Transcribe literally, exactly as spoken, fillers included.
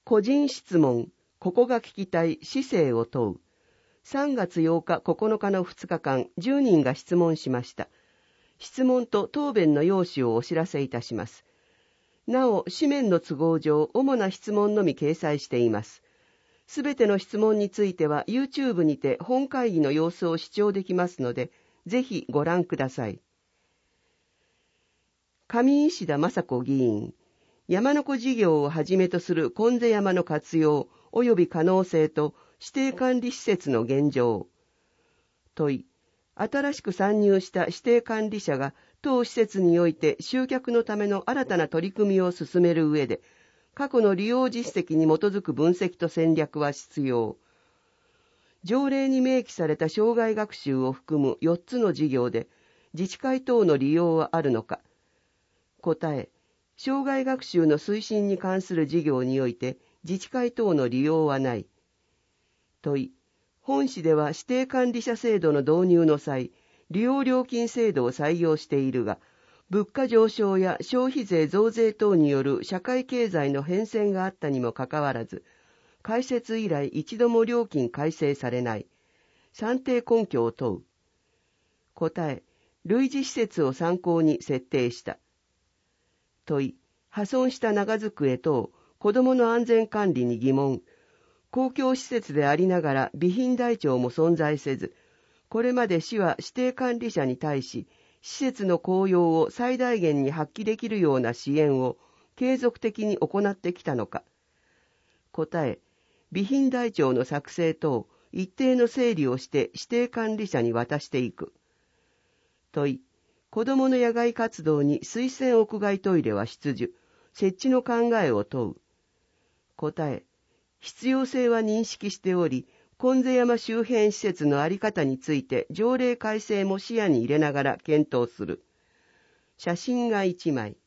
個人質問、ここが聞きたい市政を問う。さんがつようかここのかのふつかかん、じゅうにんが質問しました。質問と答弁の用紙をお知らせいたします。なお、紙面の都合上、主な質問のみ掲載しています。すべての質問については YouTube にて本会議の様子を視聴できますので、ぜひご覧ください。上石田雅子議員、山の子事業をはじめとする金瀬山の活用及び可能性と指定管理施設の現状。問い、新しく参入した指定管理者が当施設において集客のための新たな取り組みを進める上で、過去の利用実績に基づく分析と戦略は必要。条例に明記された生涯学習を含むよっつの事業で、自治会等の利用はあるのか。答え、生涯学習の推進に関する事業において、自治会等の利用はない。問い、本市では指定管理者制度の導入の際、利用料金制度を採用しているが、物価上昇や消費税増税等による社会経済の変遷があったにもかかわらず、開設以来一度も料金改正されない。算定根拠を問う。答え、類似施設を参考に設定した。問い、破損した長机等、子どもの安全管理に疑問。公共施設でありながら備品台帳も存在せず、これまで市は指定管理者に対し、施設の効用を最大限に発揮できるような支援を継続的に行ってきたのか。答え、備品台帳の作成等、一定の整理をして指定管理者に渡していく。問い、子どもの野外活動に水洗屋外トイレは必需、設置の考えを問う。答え、必要性は認識しており、金瀬山周辺施設の在り方について条例改正も視野に入れながら検討する。写真がいちまい。